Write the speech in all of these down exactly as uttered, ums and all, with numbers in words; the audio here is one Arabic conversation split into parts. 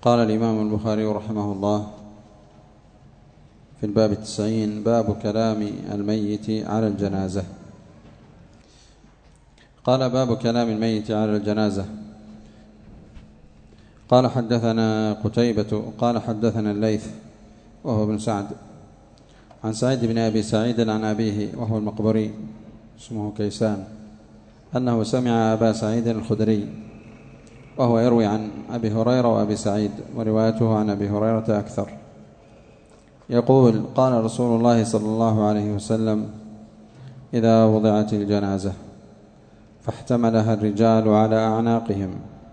قال الإمام البخاري رحمه الله في الباب التسعين: باب كلام الميت على الجنازة. قال: باب كلام الميت على الجنازة. قال: حدثنا قتيبة قال: حدثنا الليث وهو ابن سعد عن سعيد بن أبي سعيد عن أبيه وهو المقبري اسمه كيسان أنه سمع أبا سعيد الخدري وهو يروي عن أبي هريرة وأبي سعيد، وروايته عن أبي هريرة أكثر، يقول: قال رسول الله صلى الله عليه وسلم: إذا وضعت الجنازة فاحتملها الرجال على أعناقهم،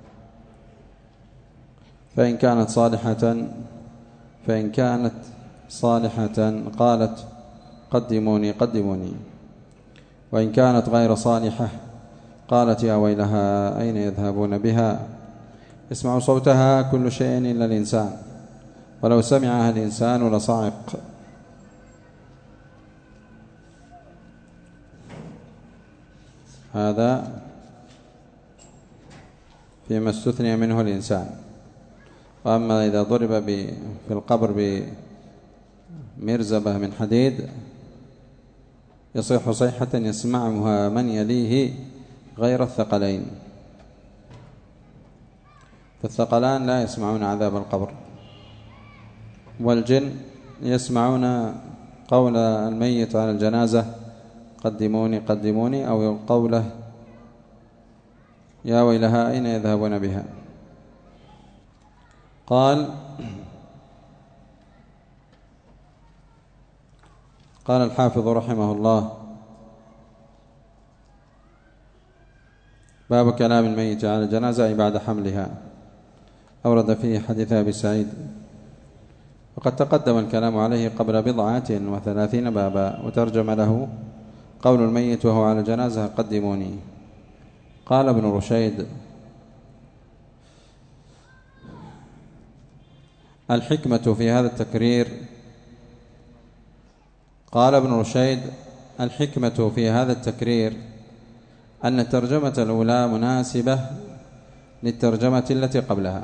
فإن كانت صالحة فإن كانت صالحة قالت: قدموني قدموني، وإن كانت غير صالحة قالت: يا ويلها أين يذهبون بها؟ يسمع صوتها كل شيء إلا الإنسان، ولو سمعها الإنسان لصعق. هذا فيما استثني منه الإنسان. وأما إذا ضرب في القبر بمرزبة من حديد يصيح صيحة يسمعها من يليه غير الثقلين، فالثقلان لا يسمعون عذاب القبر، والجن يسمعون قول الميت على الجنازة: قدموني قدموني، أو قوله: يا ويلها أين يذهبون بها؟ قال قال الحافظ رحمه الله: باب كلام الميت على الجنازة بعد حملها. أورد فيه حديث أبي سعيد، وقد تقدم الكلام عليه قبل بضعة وثلاثين بابا، وترجم له: قول الميت وهو على الجنازة: قدموني. قال ابن رشيد: الحكمة في هذا التكرير قال ابن رشيد الحكمة في هذا التكرير أن الترجمة الأولى مناسبة للترجمة التي قبلها.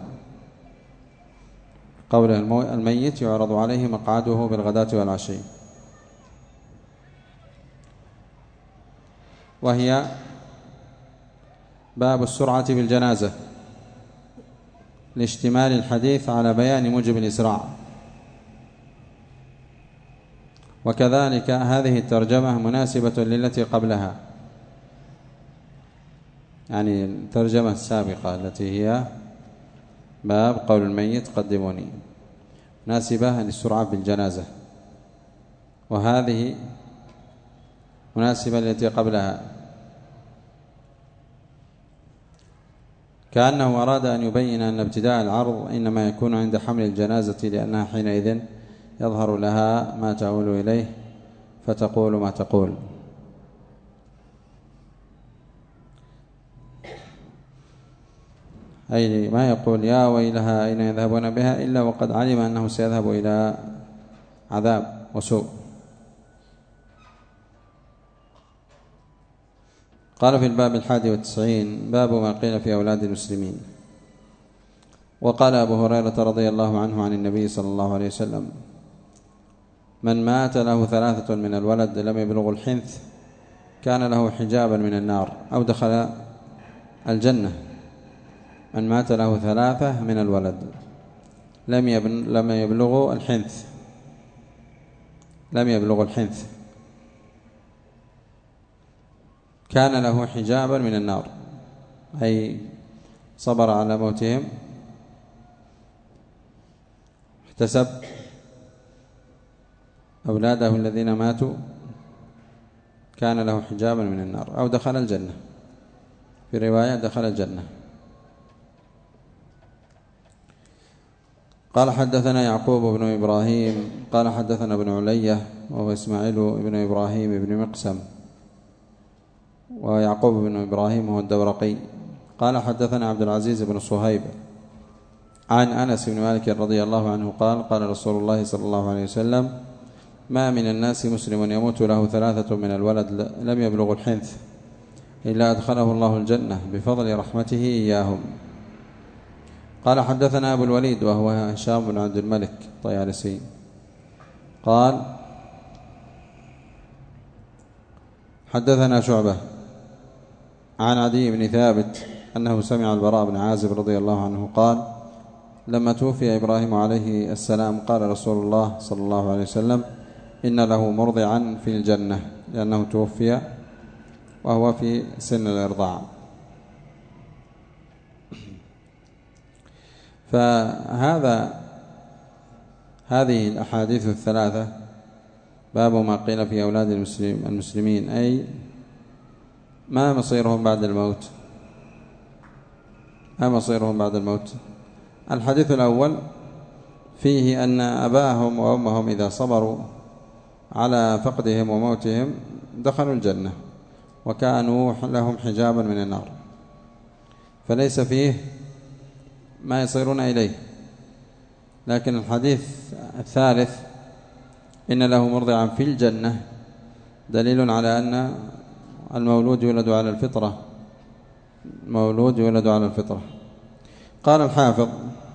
قول الميت يعرض عليه مقعده بالغداة والعشي، وهي باب السرعة بالجنازة لاشتمال الحديث على بيان موجب الإسراع. وكذلك هذه الترجمة مناسبة للتي قبلها، يعني الترجمة السابقة التي هي باب قول الميت قدموني، مناسبة للسرعة بالجنازة، وهذه مناسبة للتي قبلها، كأنه أراد أن يبين أن ابتداء العرض إنما يكون عند حمل الجنازة، لأنها حينئذ يظهر لها ما تؤول إليه فتقول ما تقول. أي ما يقول يا ويلها أين يذهبون بها إلا وقد علم أنه سيذهب إلى عذاب وسوء. قال في الباب الحادي والتسعين: باب ما قيل في أولاد المسلمين. وقال أبو هريرة رضي الله عنه عن النبي صلى الله عليه وسلم: من مات له ثلاثة من الولد لم يبلغ الحنث كان له حجابا من النار أو دخل الجنة. من مات له ثلاثة من الولد لم لم يبلغ الحنث لم يبلغ الحنث كان له حجابا من النار، أي صبر على موتهم، احتسب أولاده الذين ماتوا، كان له حجابا من النار أو دخل الجنة، في رواية دخل الجنة. قال: حدثنا يعقوب بن إبراهيم قال: حدثنا ابن علية وهو إسماعيل بن إبراهيم بن مقسم، ويعقوب بن إبراهيم هو الدورقي. قال: حدثنا عبد العزيز بن صهيب عن أنس بن مالك رضي الله عنه قال: قال رسول الله صلى الله عليه وسلم: ما من الناس مسلم يموت له ثلاثة من الولد لم يبلغ الحنث إلا أدخله الله الجنة بفضل رحمته إياهم. قال حدثنا أبو الوليد وهو هشام بن عبد الملك الطيالسي قال حدثنا شعبة عن عدي بن ثابت أنه سمع البراء بن عازب رضي الله عنه قال لما توفي إبراهيم عليه السلام قال رسول الله صلى الله عليه وسلم إن له مرضعا في الجنة، لأنه توفي وهو في سن الإرضاع. فهذا هذه الأحاديث الثلاثة باب ما قيل في أولاد المسلم المسلمين، أي ما مصيرهم بعد الموت، ما مصيرهم بعد الموت. الحديث الأول فيه أن أباهم وأمهم إذا صبروا على فقدهم وموتهم دخلوا الجنة وكانوا لهم حجابا من النار، فليس فيه ما يصيرون إليه. لكن الحديث الثالث إن له مرضعا في الجنة دليل على أن المولود يولد على الفطرة، المولود يولد على الفطرة. قال الحافظ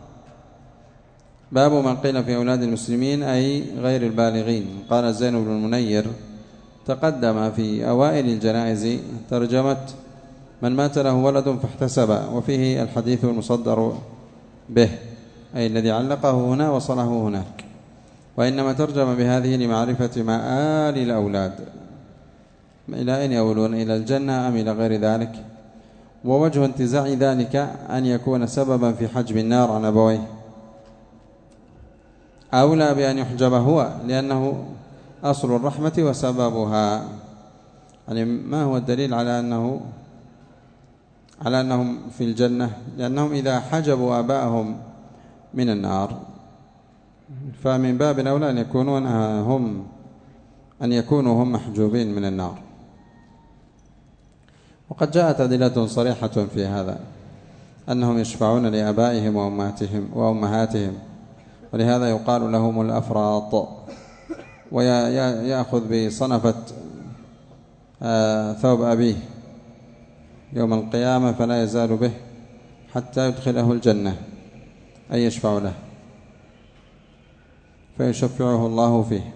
باب من قيل في أولاد المسلمين أي غير البالغين. قال زين بن المنير تقدم في أوائل الجنائز ترجمة من مات له ولد فاحتسب، وفيه الحديث المصدر به أي الذي علقه هنا وصله هناك، وإنما ترجم بهذه لمعرفة مآل الأولاد إلى أين يولون، إلى الجنة أم إلى غير ذلك. ووجه انتزاع ذلك أن يكون سببا في حجب النار عن أبويه، أولى بأن يحجب هو لأنه أصل الرحمة وسببها. يعني ما هو الدليل على أنه على أنهم في الجنة؟ لأنهم إذا حجبوا آباءهم من النار فمن باب الأولى أن يكونون هم أن يكونوا هم محجوبين من النار. وقد جاءت أدلة صريحة في هذا أنهم يشفعون لآبائهم وأمهاتهم وأمهاتهم، ولهذا يقال لهم الأفراط، ويأخذ بصنفة ثوب أبيه يوم القيامة فلا يزال به حتى يدخله الجنة، أي يشفع له فيشفعه الله فيه.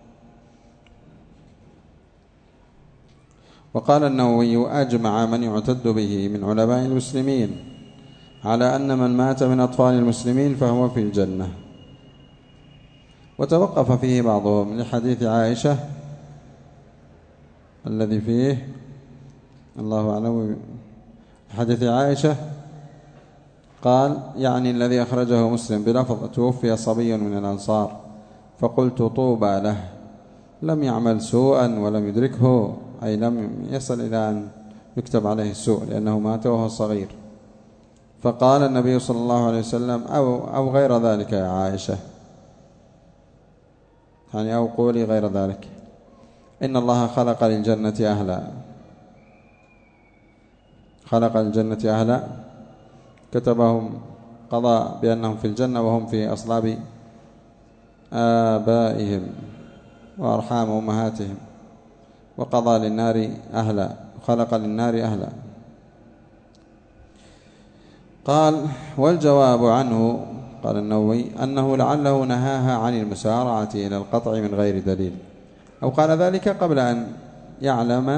وقال النووي أجمع من يعتد به من علماء المسلمين على أن من مات من أطفال المسلمين فهو في الجنة. وتوقف فيه بعضهم لحديث عائشة الذي فيه الله أعلم، حديث عائشة قال يعني الذي أخرجه مسلم بلفظ توفي صبي من الأنصار فقلت طوبى له لم يعمل سوءا ولم يدركه، أي لم يصل إلى أن يكتب عليه السوء لأنه مات وهو صغير. فقال النبي صلى الله عليه وسلم أو, أو غير ذلك يا عائشة، يعني أو قولي غير ذلك، إن الله خلق للجنة أهلا، خلق للجنة أهلا كتبهم قضاء بأنهم في الجنة وهم في أصلاب آبائهم وأرحام أمهاتهم، وقضى للنار أهلا، خلق للنار أهلا. قال والجواب عنه قال النووي أنه لعله نهاها عن المسارعة إلى القطع من غير دليل، أو قال ذلك قبل أن يعلم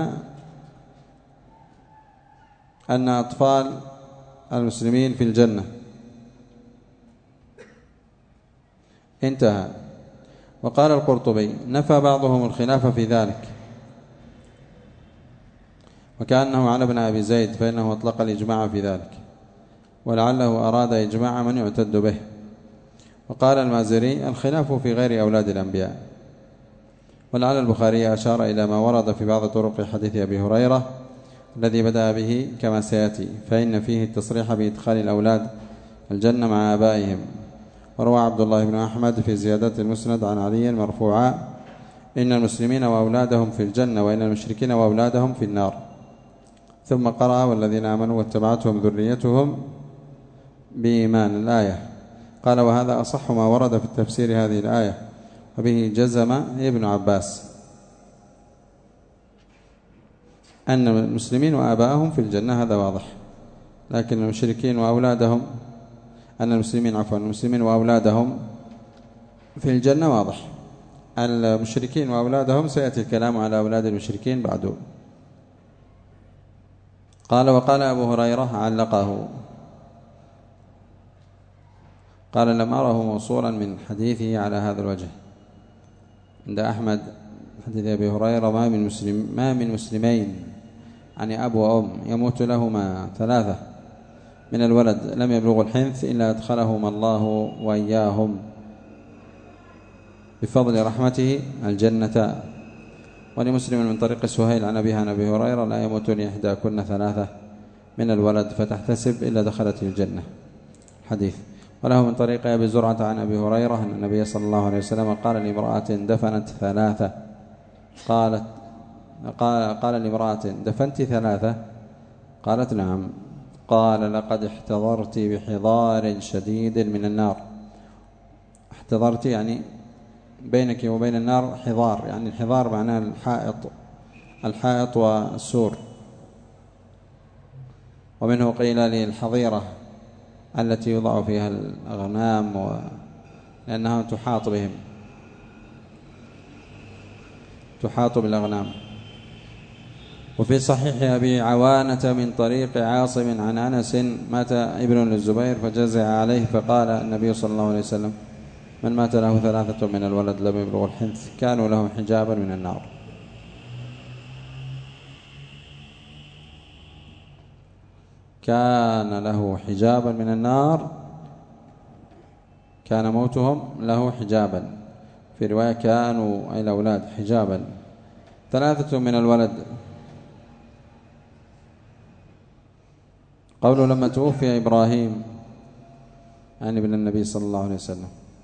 أن أطفال المسلمين في الجنة. انتهى. وقال القرطبي نفى بعضهم الخلاف في ذلك وكأنه على ابن أبي زيد فإنه أطلق الإجماع في ذلك، ولعله أراد إجماع من يعتد به. وقال المازري الخلاف في غير أولاد الأنبياء، ولعل البخاري أشار إلى ما ورد في بعض طرق حديث أبي هريرة الذي بدأ به كما سيأتي، فإن فيه التصريح بإدخال الأولاد الجنة مع آبائهم. وروى عبد الله بن أحمد في زيادة المسند عن علي مرفوعا إن المسلمين وأولادهم في الجنة وإن المشركين وأولادهم في النار. ثم قرأ والذين آمنوا واتبعتهم ذريتهم بإيمان الآية. قال وهذا أصح ما ورد في التفسير هذه الآية، وبه جزم ابن عباس أن المسلمين وآباءهم في الجنة، هذا واضح. لكن المشركين وأولادهم أن المسلمين عفوا المسلمين وأولادهم في الجنة واضح. المشركين وأولادهم سيأتي الكلام على أولاد المشركين بعد. قال وقال أبو هريرة علقه، قال لم أره موصولا من حديثه على هذا الوجه. عند أحمد حديث أبي هريرة ما من مسلم ما من مسلمين يعني أب وأم يموت لهما ثلاثة من الولد لم يبلغوا الحنث إلا أدخلهما الله وإياهم بفضل رحمته الجنة. ولمسلم من طريق سهيل عن أبيها عن أبي هريرة لا يموت لإحداكن ثلاثة من الولد فتحتسب إلا دخلت الجنة حديث. وله من طريق أبي زرعة عن أبي هريرة أن النبي صلى الله عليه وسلم قال لامرأة دفنت ثلاثة قالت قال, قال لامرأة دفنت ثلاثة قالت نعم قال لقد احتضرت بحضار شديد من النار. احتضرت يعني بينك وبين النار حضار، يعني الحضار معناه الحائط الحائط والسور. ومنه قيل للحظيرة التي يوضع فيها الأغنام و... لأنها تحاط بهم تحاط بالأغنام. وفي صحيح أبي عوانة من طريق عاصم عن أنس مات ابن للزبير فجزع عليه فقال النبي صلى الله عليه وسلم من مات له ثلاثة من الولد لم يبلغ الحنث كانوا له حجابا من النار. كان له حجابا من النار كان موتهم له حجابا. في رواية كانوا أي الأولاد حجابا. ثلاثة من الولد قوله لما توفي إبراهيم يعني ابن النبي صلى الله عليه وسلم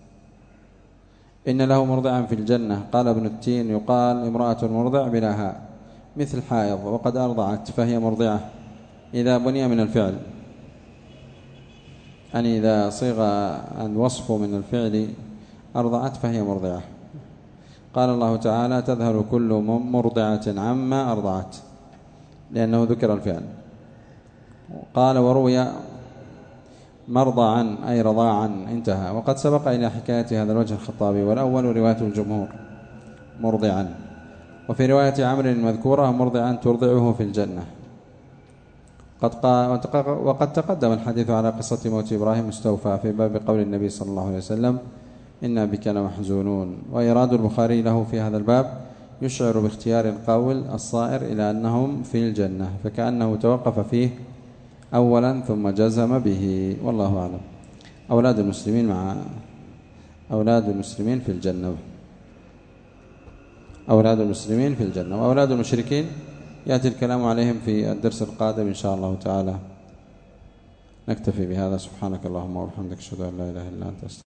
إن له مرضعا في الجنة. قال ابن التين يقال امرأة مرضع بلا هاء مثل حائض وقد أرضعت فهي مرضعة إذا بني من الفعل، يعني إذا صيغ الوصف من الفعل أرضعت فهي مرضعة. قال الله تعالى تذهل كل مرضعة عما أرضعت لأنه ذكر الفعل. قال وروي مرضعا أي رضاعا انتهى. وقد سبق إلى حكاية هذا الوجه الخطابي والأول رواية الجمهور مرضعا. وفي رواية عمرو المذكورة مرضعا ترضعه في الجنة. قد وقد تقدم الحديث على قصة موت إبراهيم مستوفى في باب قول النبي صلى الله عليه وسلم إنا بك لمحزونون. وإيراد البخاري له في هذا الباب يشعر باختيار القول الصائر إلى أنهم في الجنة فكأنه توقف فيه أولا ثم جزم به والله أعلم. أولاد المسلمين مع أولاد المسلمين في الجنة أولاد المسلمين في الجنة وأولاد المشركين يأتي الكلام عليهم في الدرس القادم إن شاء الله تعالى. نكتفي بهذا. سبحانك اللهم وبحمدك أشهد أن لا إله إلا أنت.